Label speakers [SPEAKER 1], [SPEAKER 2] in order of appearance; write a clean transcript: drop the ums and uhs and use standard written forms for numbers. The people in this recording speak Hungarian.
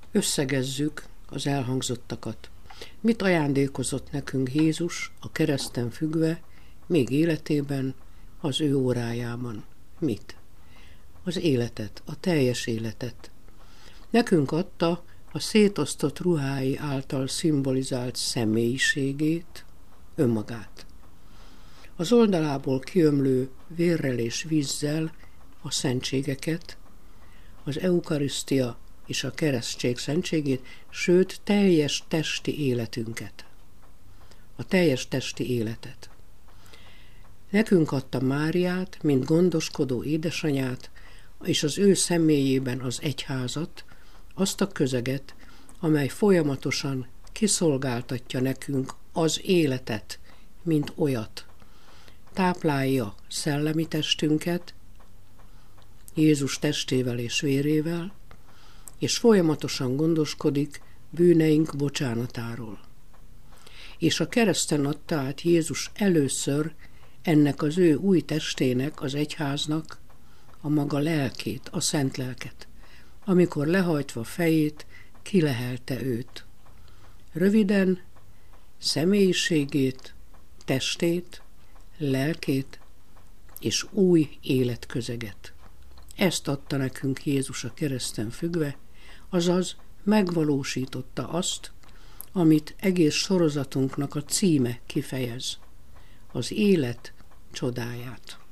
[SPEAKER 1] Összegezzük az elhangzottakat. Mit ajándékozott nekünk Jézus a kereszten függve, még életében, az ő órájában? Mit? Az életet, a teljes életet. Nekünk adta a szétosztott ruhái által szimbolizált személyiségét, önmagát. Az oldalából kiömlő vérrel és vízzel a szentségeket, az eukarisztia és a keresztség szentségét, sőt, teljes testi életünket. A teljes testi életet. Nekünk adta Máriát, mint gondoskodó édesanyát, és az ő személyében az egyházat, azt a közeget, amely folyamatosan kiszolgáltatja nekünk az életet, mint olyat. Táplálja szellemi testünket, Jézus testével és vérével, és folyamatosan gondoskodik bűneink bocsánatáról. És a kereszten adta át Jézus először ennek az ő új testének, az egyháznak a maga lelkét, a szent lelket, amikor lehajtva fejét, kilehelte őt. Röviden személyiségét, testét, lelkét és új életközeget. Ezt adta nekünk Jézus a kereszten függve, azaz megvalósította azt, amit egész sorozatunknak a címe kifejez, az élet csodáját.